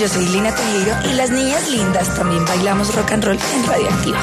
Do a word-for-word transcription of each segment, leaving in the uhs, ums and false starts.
yo soy Lina Tejero y las niñas lindas también bailamos rock and roll en Radioactiva.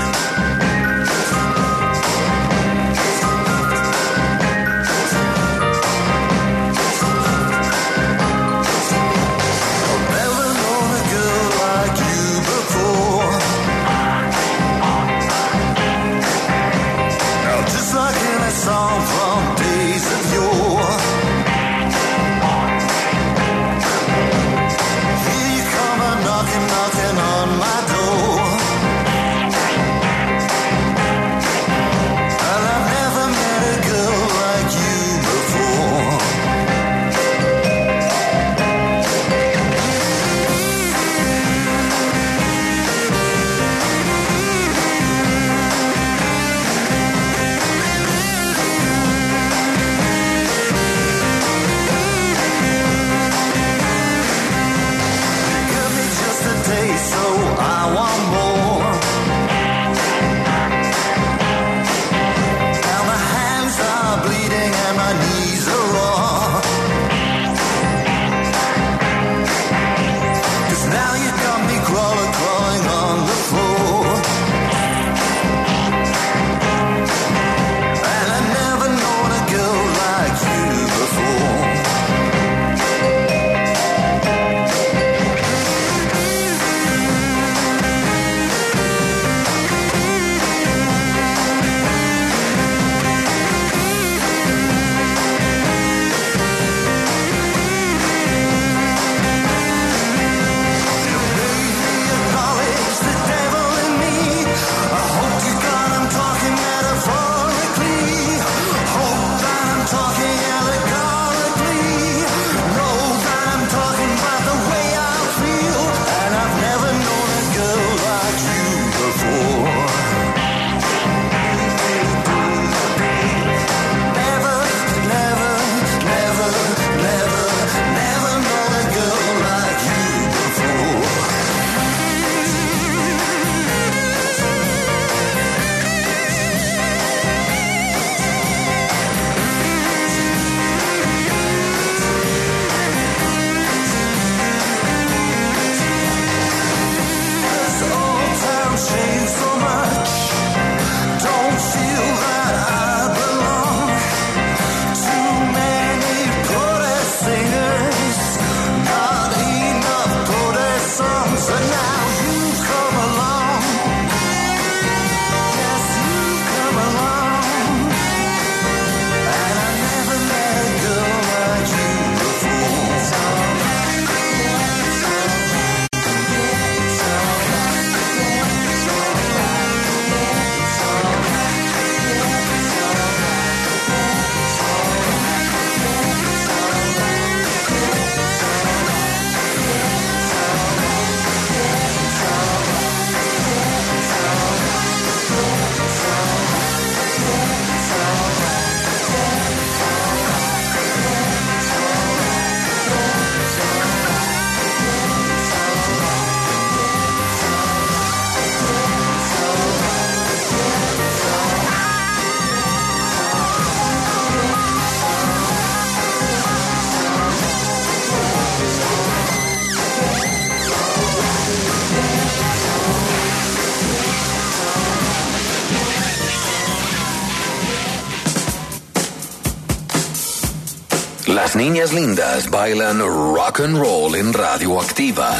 Las niñas lindas bailan rock and roll en Radioactiva.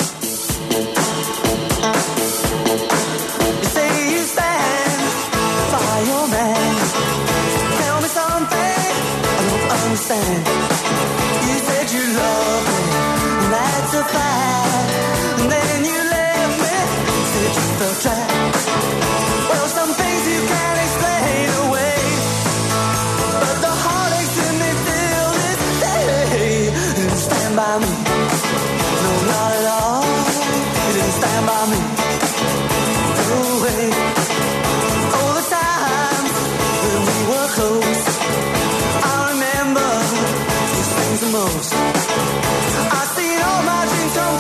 By me, no, not at all. You didn't stand by me. No way. All the times when we were close, I remember these things the most. I seen all my dreams come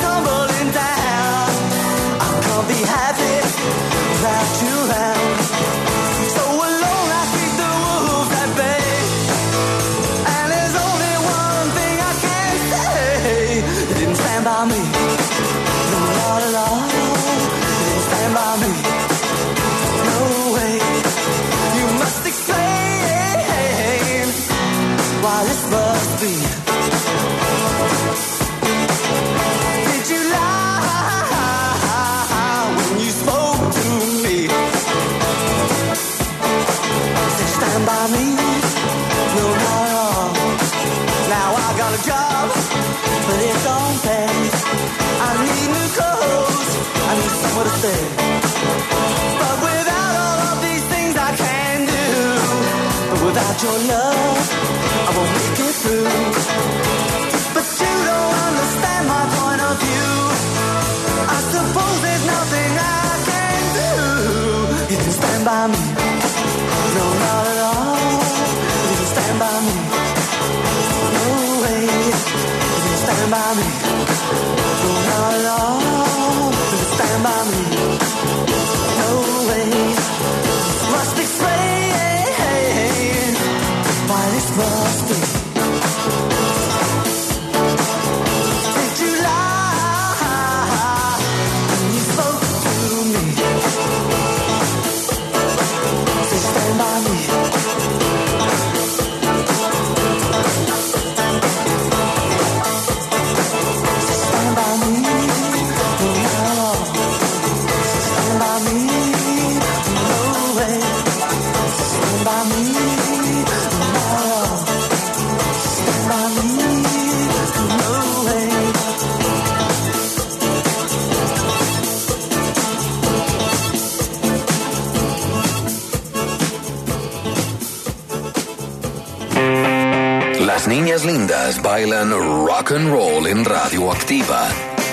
to stay. But without all of these things I can do, but without your love, I won't make it through. But you don't understand my point of view. I suppose there's nothing I can do. You can stand by me. No, not at all. You can stand by me. No way. You can stand by me. No, not at all. You can stand by me. No way. Must explain why this must be. Did you lie when you spoke to me? So stand by me. Stand by me. No, stand by me. No way. Stand by me. No, stand by me. No way. Las niñas lindas bailan rock and roll en Radioactiva.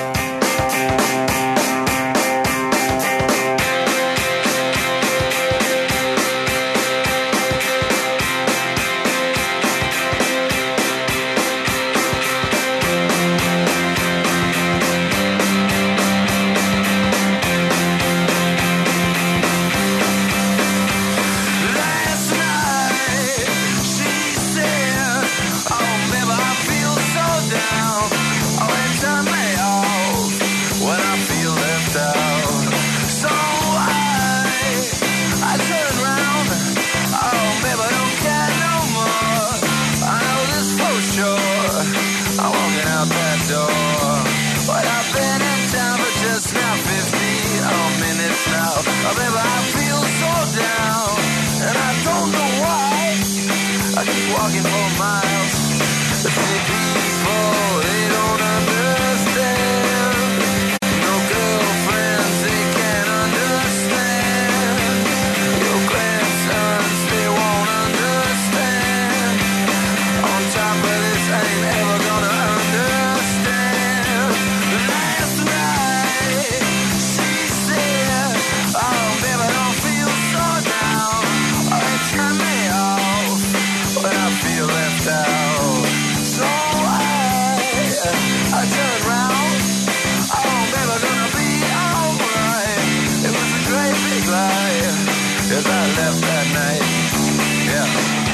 Last night she said, "Oh, baby, I feel so down. Oh, it turned me off when I feel left out." So I, I turned around. Oh, baby, I don't care no more. I know this for sure. I'm walking out that door. But I've been in town for just now fifty oh, minutes now. Oh, baby, I feel so down, and I don't know why. I keep walking for miles. The city people, they don't understand. No girlfriends, they can't understand. Your grandsons, they won't understand. On top of this, I ain't ever gonna understand. Last night, she said, "Oh, baby, I don't feel so down. Oh, it turned me off when I feel left out." So I, I turned round. Oh, baby, gonna be alright. It was a great big lie as I left that night. Yeah.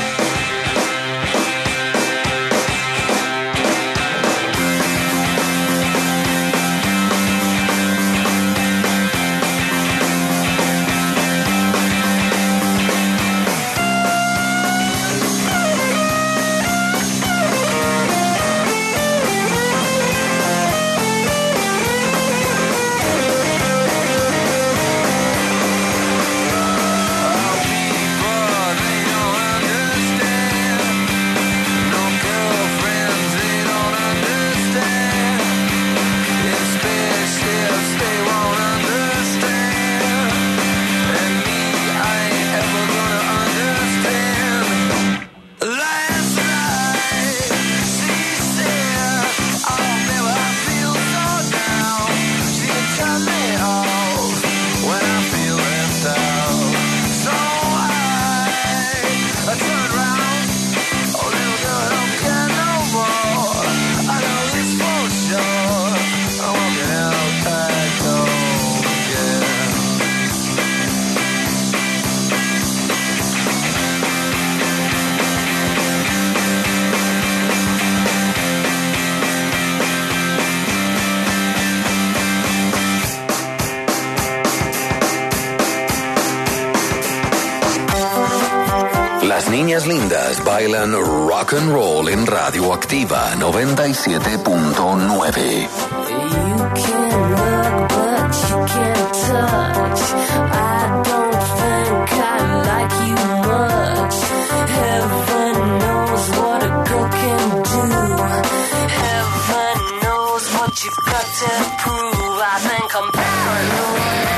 Las niñas lindas bailan rock and roll en Radioactiva noventa y siete punto nueve. You can look, but you can't touch. I don't think I like you much. Heaven knows what a girl can do. Heaven knows what you've got to prove. I think I'm paranoid.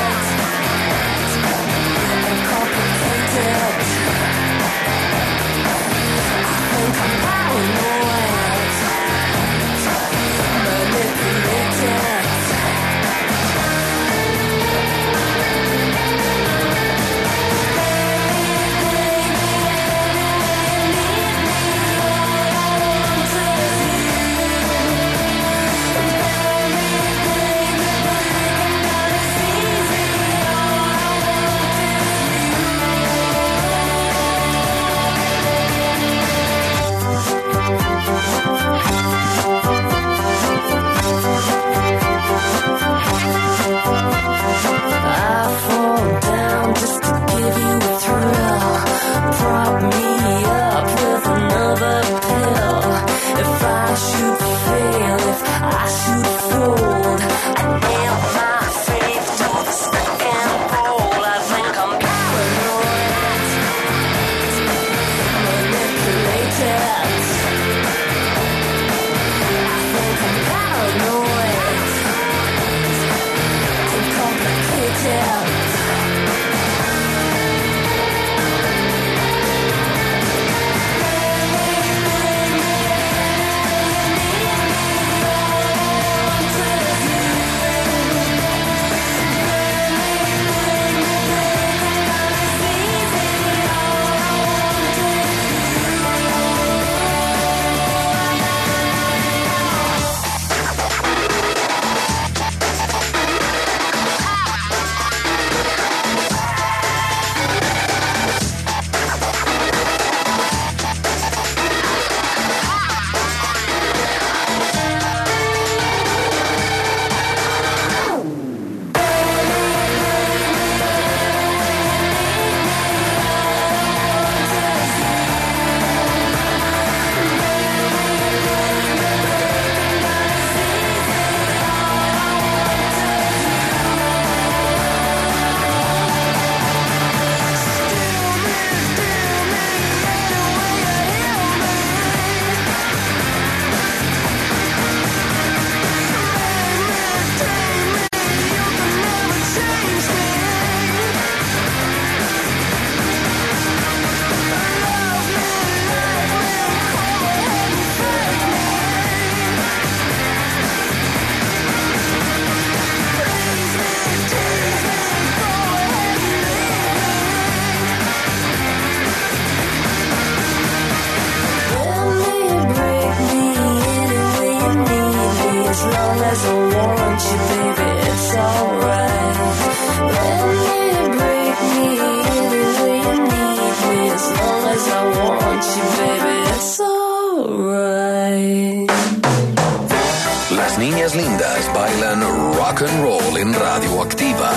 rock and roll en Radioactiva.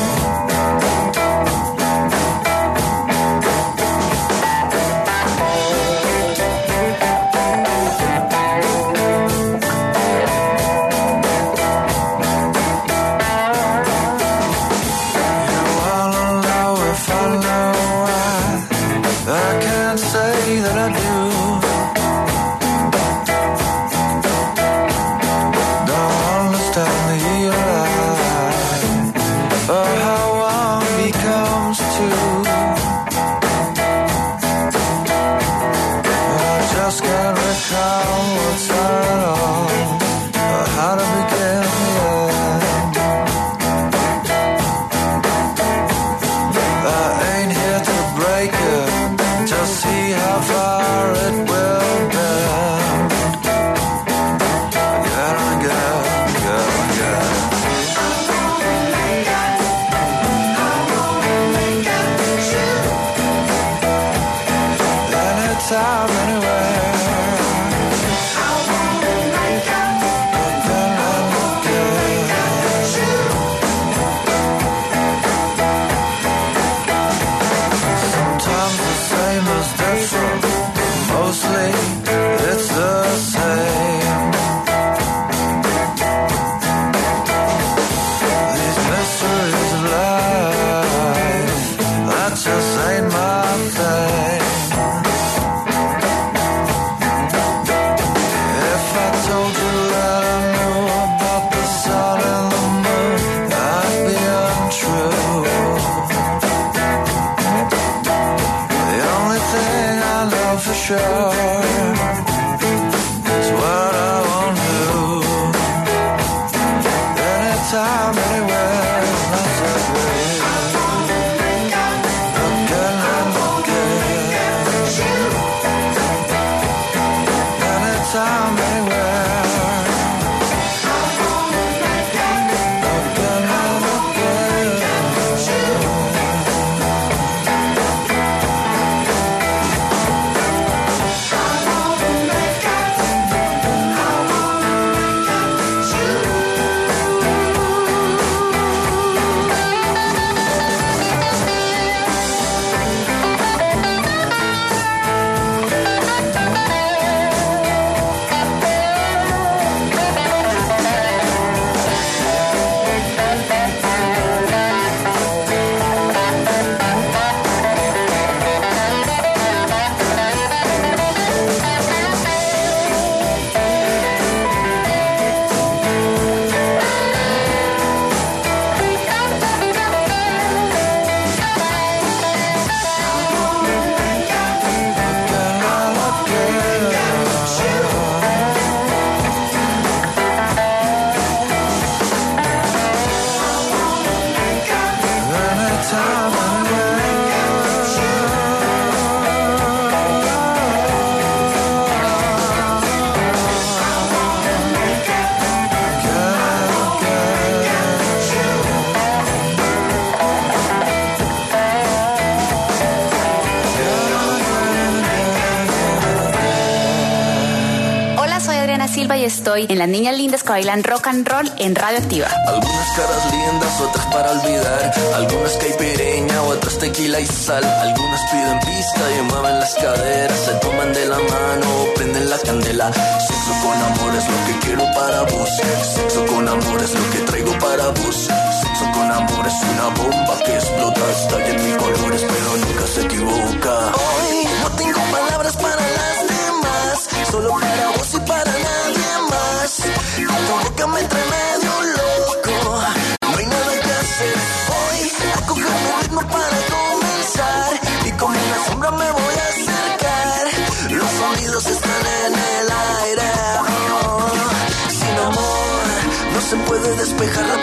Y estoy en Las Niñas Lindas que bailan rock and roll en Radioactiva. Algunas caras lindas, otras para olvidar. Algunas caipirinha, otras tequila y sal. Algunas piden pista y mueven las caderas. Se toman de la mano o prenden la candela. Sexo con amor es lo que quiero para vos. Sexo con amor es lo que traigo para vos. Sexo con amor es una bomba que explota. Está en mil colores pero nunca se equivoca. Hoy no tengo palabras para las demás. Solo para vos y para nadie más. Tu boca me trae medio loco. No hay nada que hacer. Hoy a coger mi ritmo para comenzar. Y como una sombra me voy a acercar. Los sonidos están en el aire. Oh, sin amor no se puede despejar la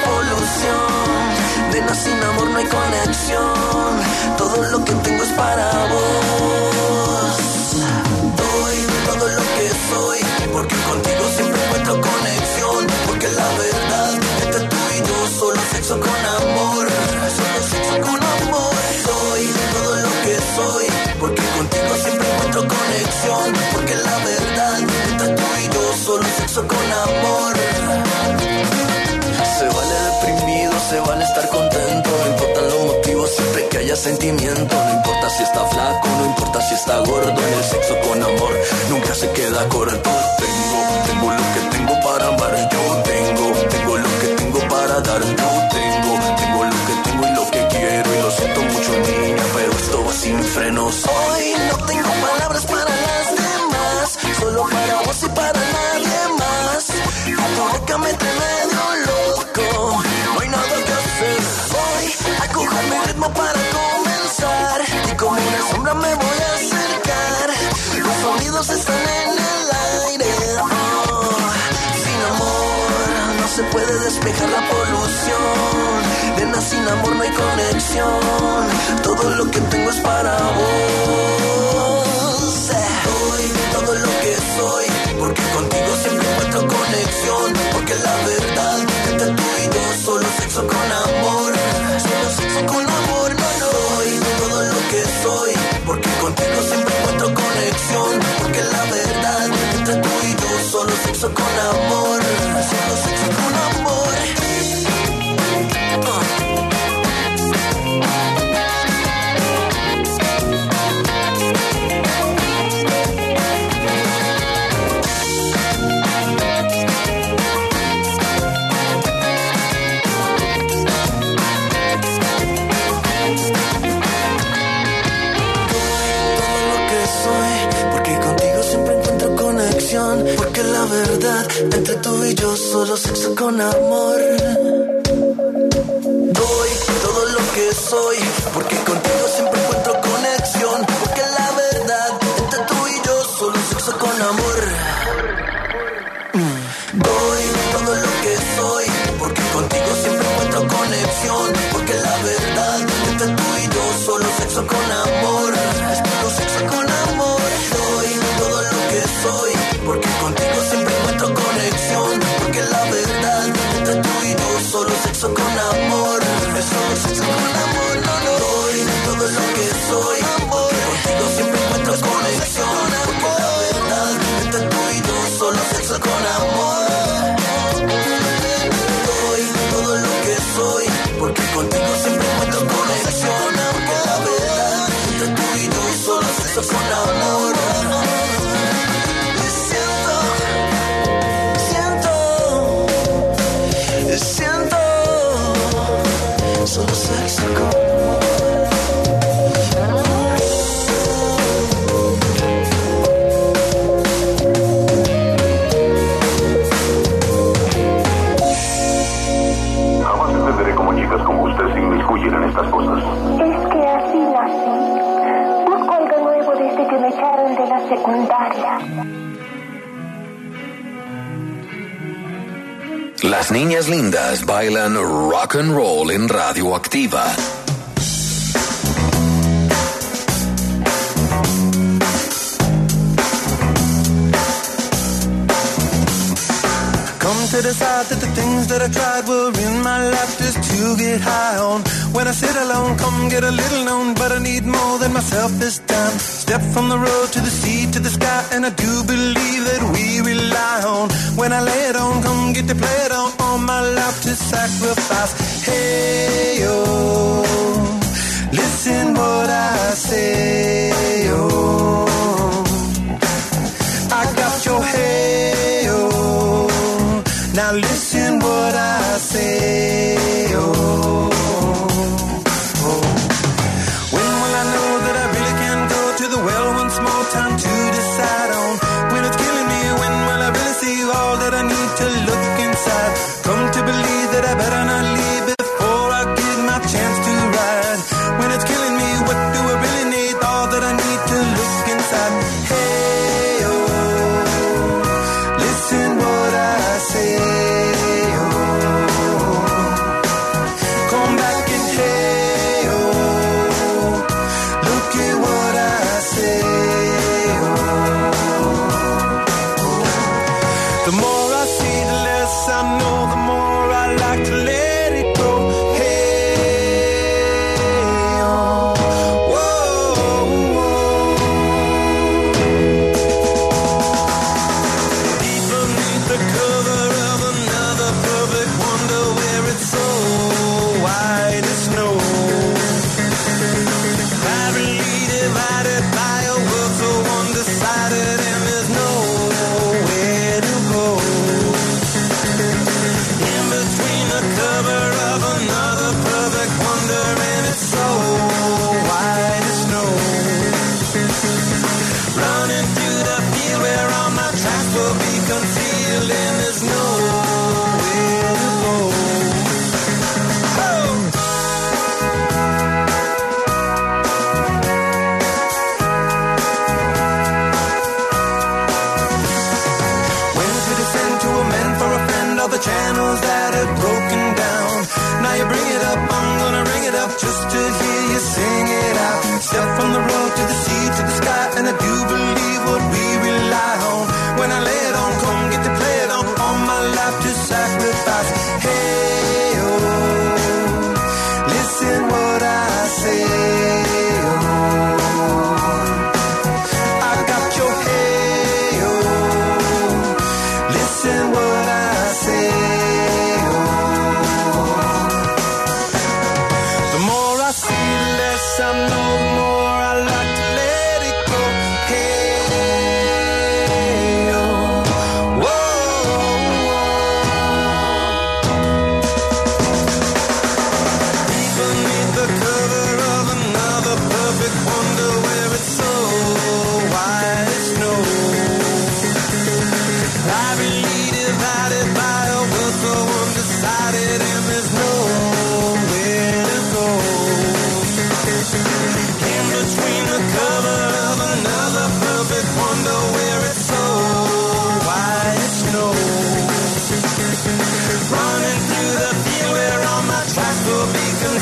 polución. Nena, sin amor no hay conexión. Todo lo que tengo es para vos. Doy todo lo que soy, porque contigo siempre encuentro conexión. Porque la verdad, entre tú y yo, solo sexo con amor. Solo sexo con amor. Soy todo lo que soy, porque contigo siempre encuentro conexión. Porque la verdad, entre tú y yo, solo sexo con amor. Se vale de haya sentimiento. No importa si está flaco, no importa si está gordo. En el sexo con amor nunca se queda corto. Tengo, tengo lo que tengo para amar. Yo tengo, tengo lo que tengo para dar. Yo tengo, tengo lo que tengo y lo que quiero. Y lo siento mucho, niña, pero esto va sin frenos. Hoy no tengo palabras para las demás, solo para vos y para nadie más. Tu boca me trae medio loco, no hay nada que hacer. Voy a coger mi ritmo para comenzar, y como una sombra me voy a acercar. Los sonidos están en el aire. Oh, sin amor no se puede despejar la polución. Nena, sin amor no hay conexión. Todo lo que tengo es para vos. Doy todo lo que soy, porque contigo siempre encuentro conexión. Porque la verdad, entre tú y yo, solo sexo con amor. Solo sexo con amor, no, no. Doy todo lo que soy, porque contigo siempre encuentro conexión. Porque la verdad, entre tú y yo, solo sexo con amor. Solo sexo con amor. Porque la verdad, entre tú y yo, solo sexo con amor. Doy todo lo que soy, porque contigo siempre encuentro conexión. Porque la verdad, entre tú y yo, solo sexo con amor. Mm. Doy todo lo que soy, porque contigo siempre encuentro conexión. Porque la verdad, entre tú y yo, solo sexo con amor. Es puro sexo con amor. Doy todo lo que soy, porque contigo siempre encuentro conexión. Porque la verdad, entre tú y yo, solo sexo con amor. Es solo sexo con amor, no, no. Doy todo lo que soy, porque contigo siempre encuentro conexión. Porque la verdad, entre tú y yo, solo sexo con amor. Doy todo lo que soy, porque contigo siempre encuentro conexión. Porque la verdad, entre tú y yo, solo sexo con amor. Siento, solo sexo con jamás entenderé cómo chicas como usted se inmiscuyen en estas cosas. Es que así nací. Busco algo nuevo desde que me echaron de la secundaria. Las niñas lindas bailan rock and roll en Radioactiva. Come to decide that the things that I tried were in my life just to get high on. When I sit alone, come get a little known, but I need more than myself this time. Step from the road to the sea to the sky, and I do believe that we rely on. When I lay it on, come get to play it on, all my life to sacrifice. Hey, yo, listen what I say, yo. I got your hey, yo. Now listen what I say, oh, oh. When will I know that I really can go to the well once more? Time to decide on when it's killing me. When will I really see all that I need to look inside? Come to believe that I better not leave before I get my chance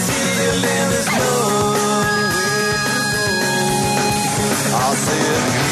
ceiling, there's nowhere to go. I'll say it.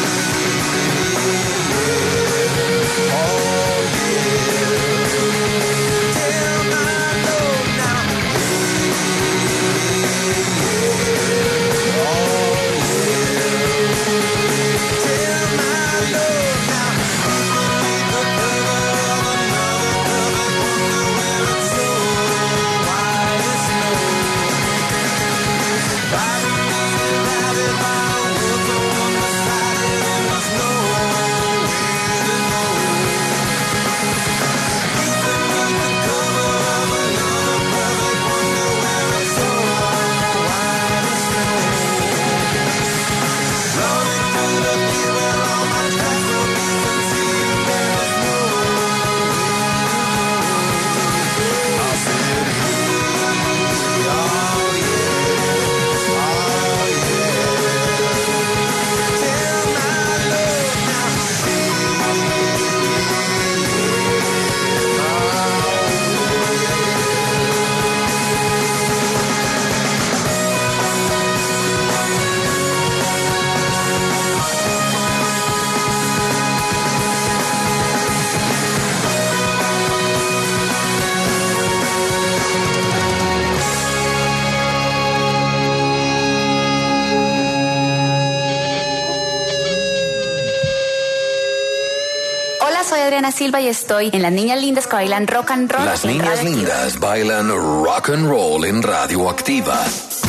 Soy Adriana Silva y estoy en Las Niñas Lindas que bailan rock and roll. Las en Niñas Radio Lindas Activa. bailan rock and roll en Radio Activa.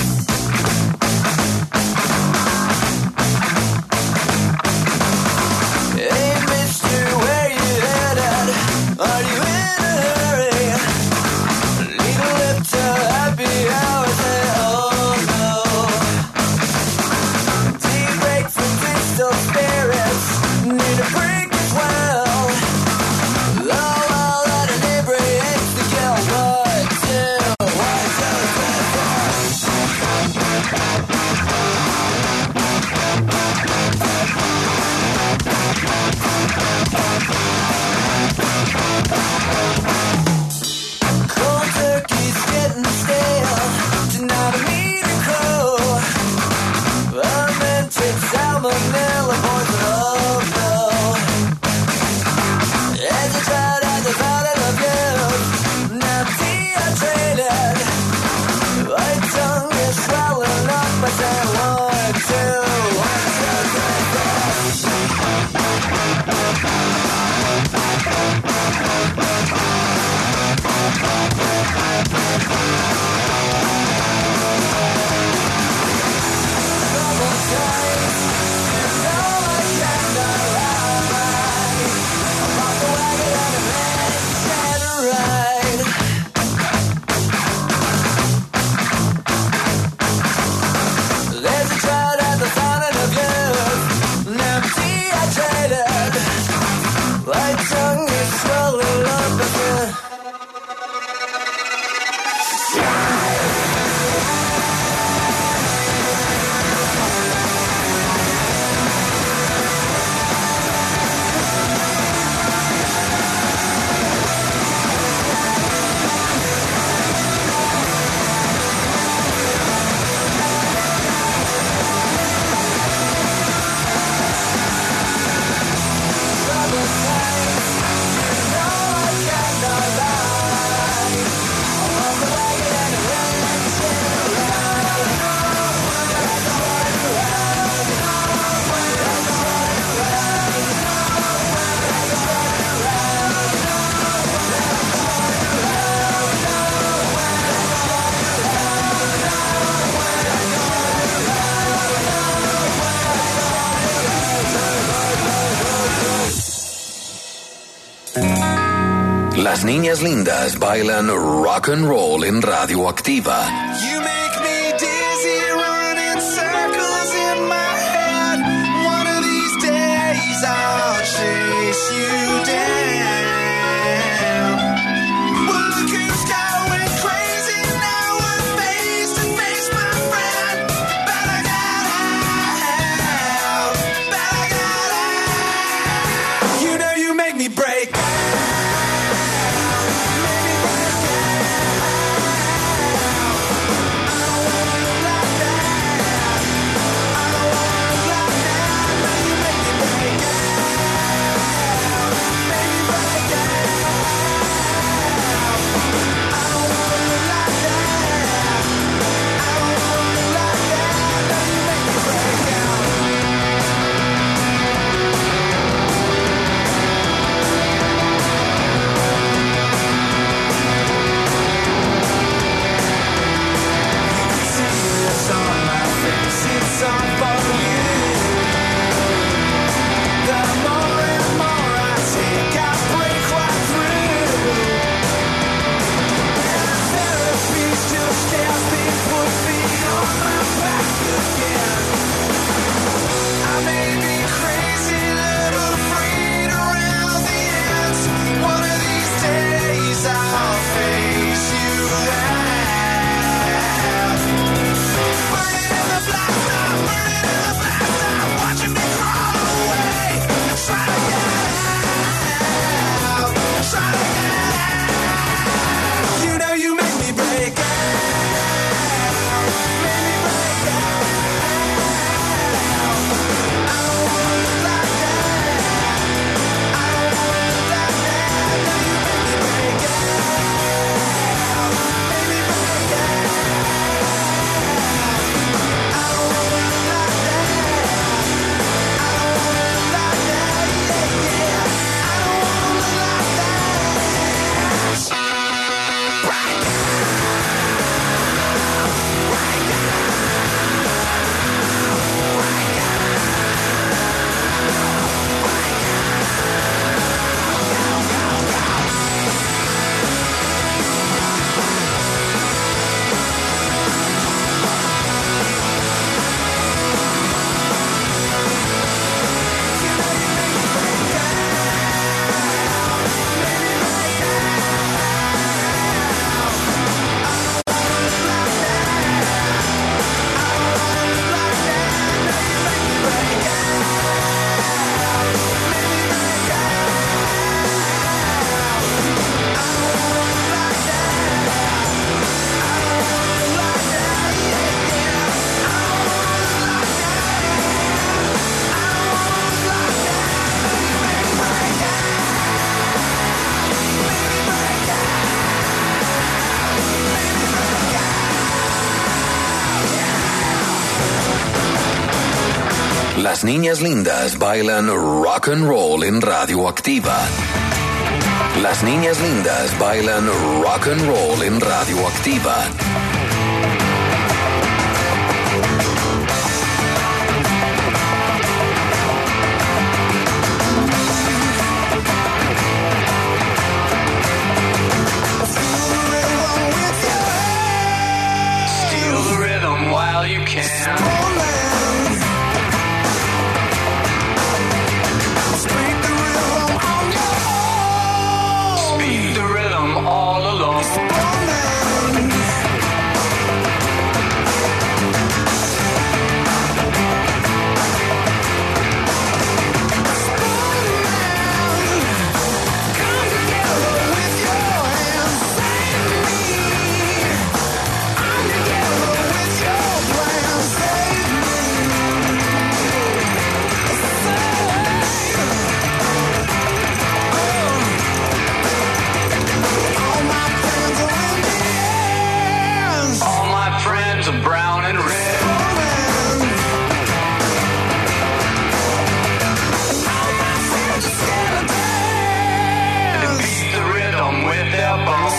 Hey, mister, where you headed? Are you in a hurry? Lead a lip to happy hours, hey, oh no. Tea break from crystal spirits. Need a break as well. Oh, well, that inebriates the guilt. What to, what to, cold turkey's getting stale. Tonight I need a crow. Fermented salmonella poison, oh no. As I tried at the thought of you, now dehydrated. White tongue is swelling up. I said one, two, one, two, three, four. Trouble times, you know I cannot lie. I'm off the wagon and a man said right. There's a drought at the fountain of youth. Now I'm dehydrated. My tongue is swollen up again. Trouble times, you know I cannot lie. I'm off the wagon and a man said right. Las Niñas Lindas bailan rock and roll en Radio Activa. You make me dizzy, running circles in my head. One of these days I'll chase you down. Well, look who's going crazy now. We're face to face, my friend. But I gotta have, but I gotta have. You know you make me break. Make me break down. Las niñas lindas bailan rock and roll en Radioactiva. Las niñas lindas bailan rock and roll en Radioactiva. Steal the rhythm while you can. All alone. Brown and red. And beat the rhythm with their bones.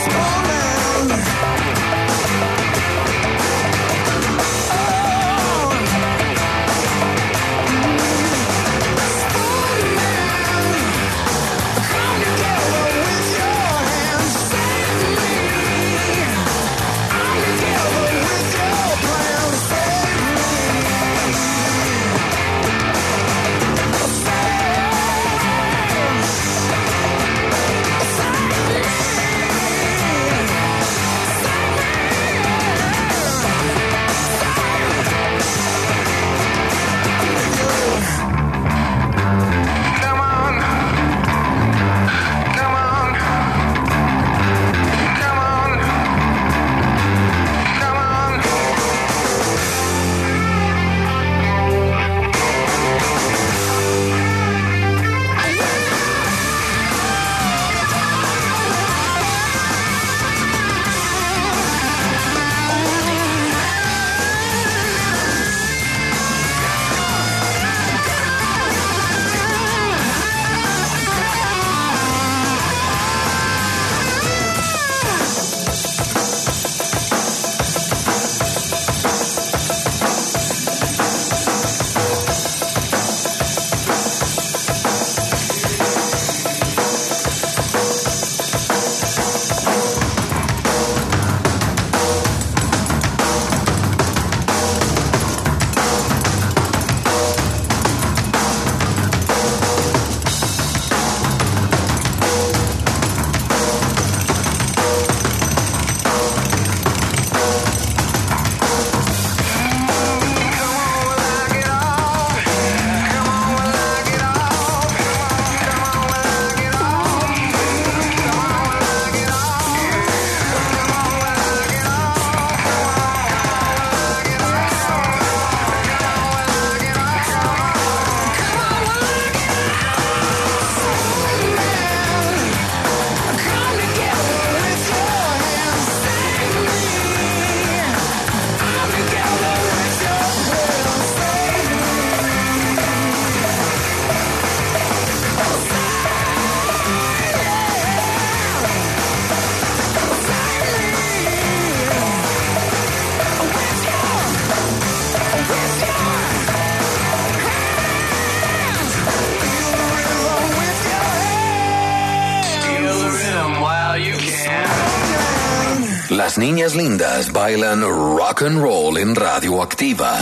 Las niñas lindas bailan rock and roll en Radioactiva.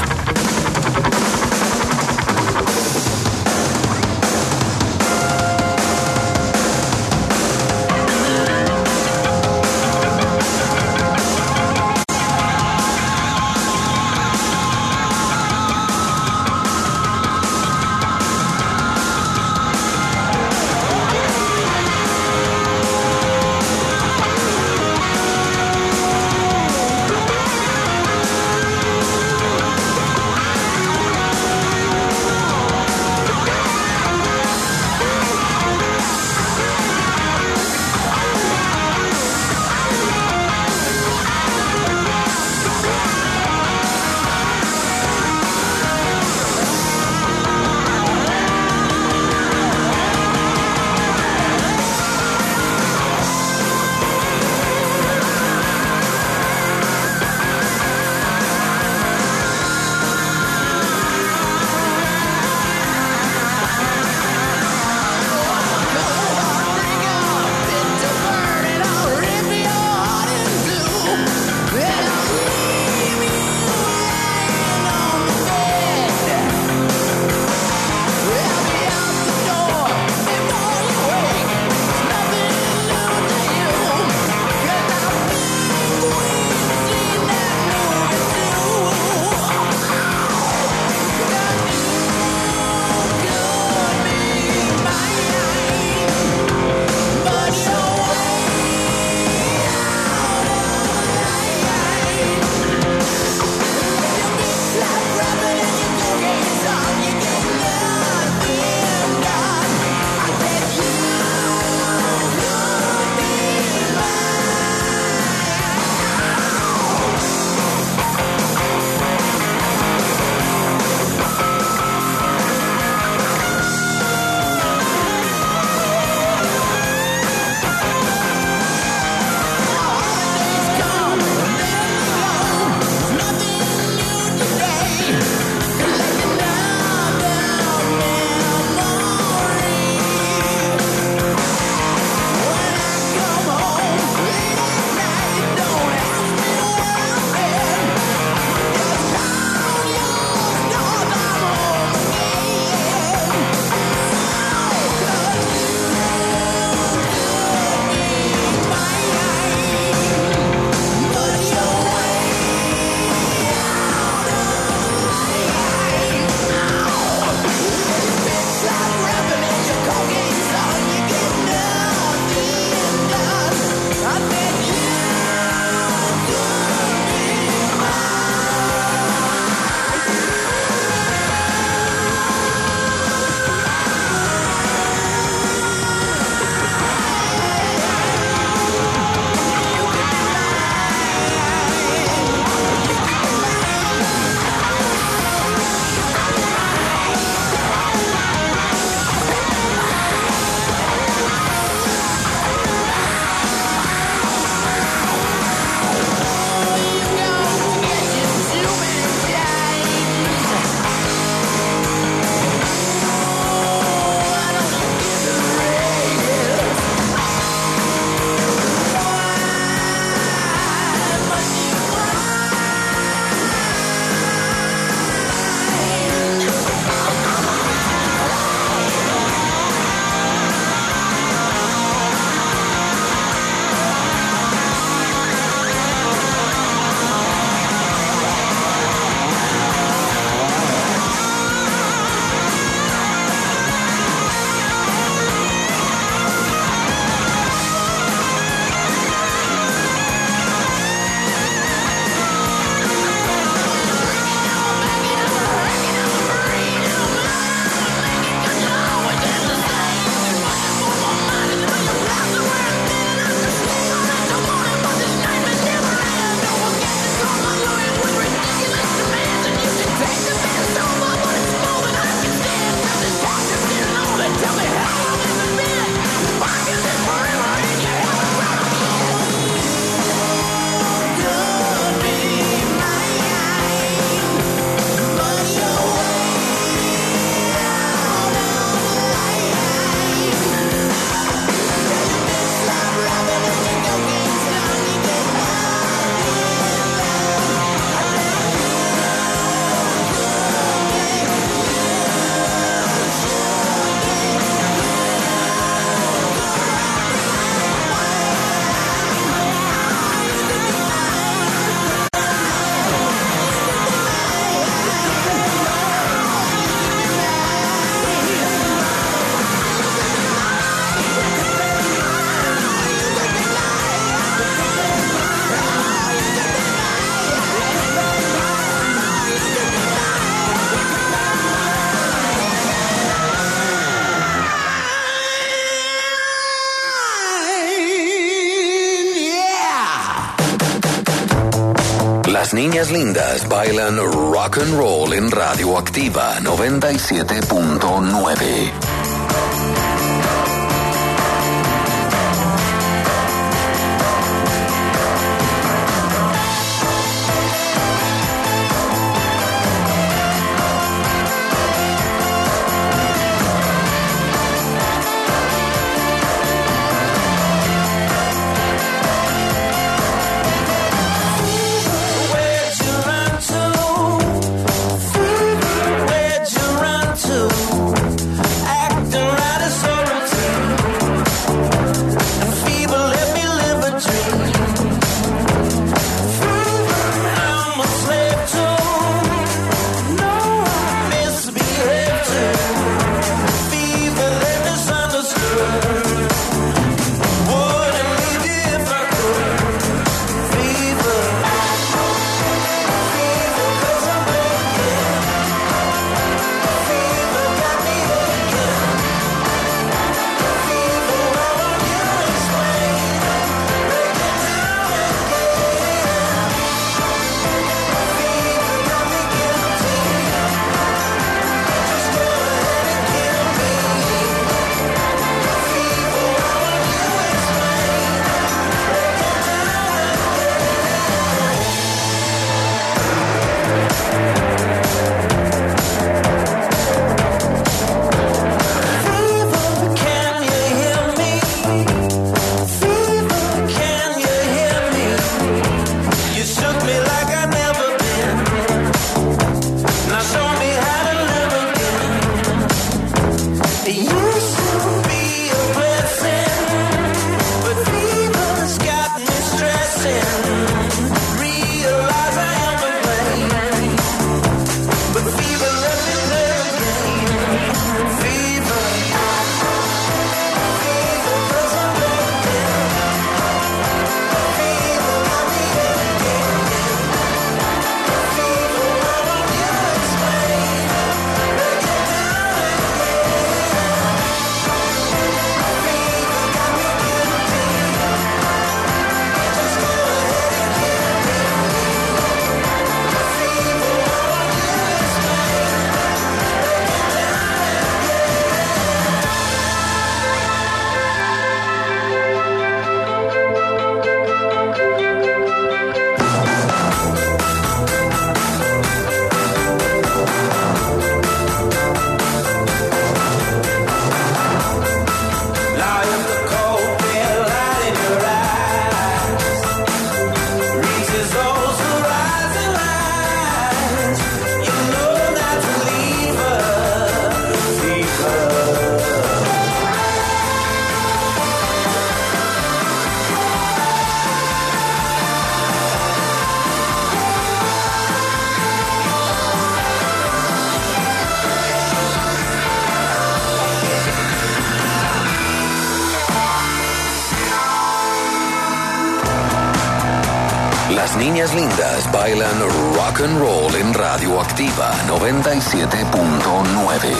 Las niñas lindas bailan rock and roll en Radioactiva noventa y siete punto nueve. Las niñas lindas bailan rock and roll en Radioactiva noventa y siete punto nueve.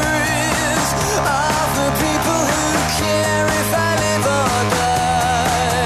Of the people who care if I live or die.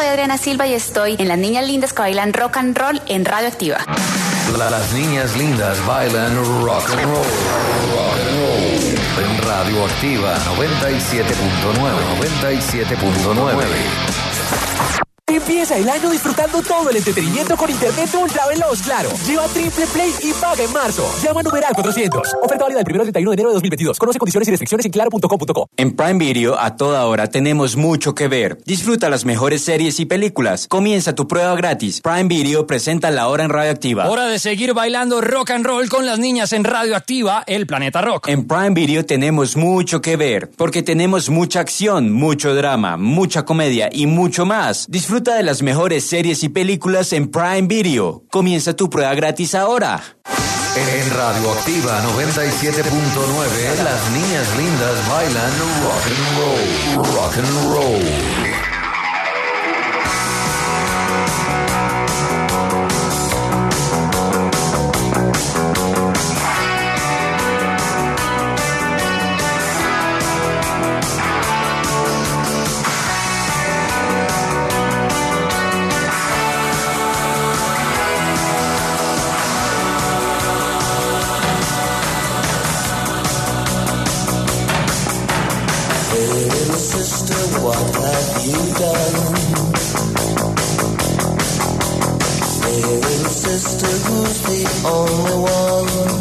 Adriana Silva y estoy en Las Niñas Lindas que Bailan Rock and Roll en Radio Activa. Las niñas lindas bailan rock and roll. Rock and roll. En Radio Activa noventa y siete punto nueve. noventa y siete punto nueve. Empieza el año disfrutando todo el entretenimiento con internet ultra veloz Claro. Lleva Triple Play y paga en marzo. Llama a numeral cuatrocientos. Oferta válida del primero al treinta y uno de enero de dos mil veintidós. Conoce condiciones y restricciones en claro punto com punto co. En Prime Video, a toda hora, tenemos mucho que ver. Disfruta las mejores series y películas. Comienza tu prueba gratis. Prime Video presenta La Hora en Radio Activa. Hora de seguir bailando rock and roll con las niñas en Radio Activa, el Planeta Rock. En Prime Video tenemos mucho que ver, porque tenemos mucha acción, mucho drama, mucha comedia y mucho más. Disfruta de las mejores series y películas en Prime Video. Comienza tu prueba gratis ahora. En Radio Activa noventa y siete punto nueve, las niñas lindas bailan rock and roll. Rock and roll. What have you done? Hey, little sister, who's the only one?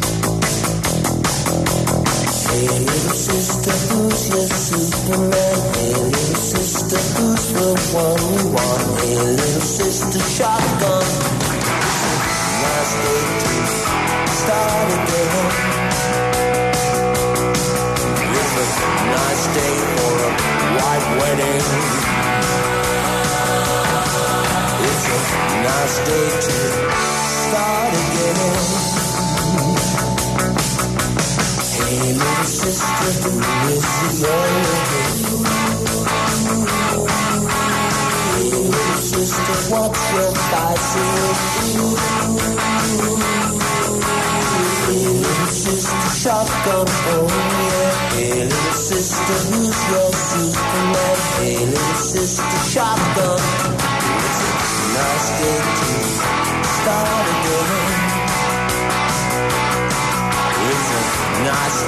Hey, little sister, who's your Superman? Hey, little sister, who's the one we want? Hey, little sister, shotgun. Nice day to start again. It's a nice day for a white wedding. It's a nice day to start again. Hey, little sister, who is the only? Hey, little sister, what's your bicycle? Hey, little sister, shotgun, oh yeah. Hey, little sister, who's your Superman? Hey, little sister, shotgun. It's a nice day to start again. It's a nice